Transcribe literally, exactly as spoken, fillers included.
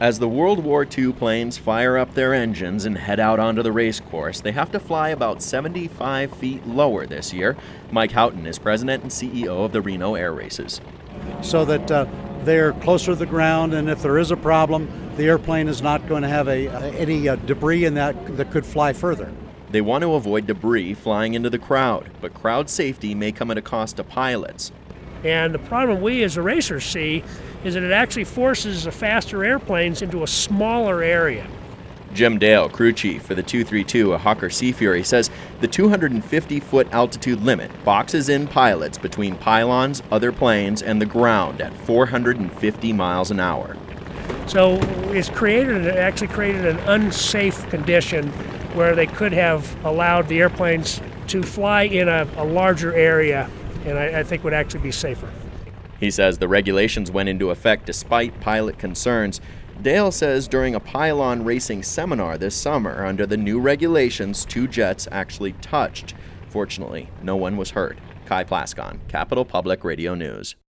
As the World War Two planes fire up their engines and head out onto the race course, they have to fly about seventy-five feet lower this year. Mike Houghton is president and C E O of the Reno Air Races. So that uh, they're closer to the ground, and if there is a problem, the airplane is not going to have a, any uh, debris in that that could fly further. They want to avoid debris flying into the crowd, but crowd safety may come at a cost to pilots. And the problem we as a racers see is that it actually forces the faster airplanes into a smaller area. Jim Dale, crew chief for the two thirty-two, a Hawker Sea Fury, says the two hundred fifty foot altitude limit boxes in pilots between pylons, other planes, and the ground at four hundred fifty miles an hour. So it's created, it actually created an unsafe condition where they could have allowed the airplanes to fly in a, a larger area, and I, I think would actually be safer. He says the regulations went into effect despite pilot concerns. Dale says during a pylon racing seminar this summer, under the new regulations, two jets actually touched. Fortunately, no one was hurt. Kai Plascon, Capital Public Radio News.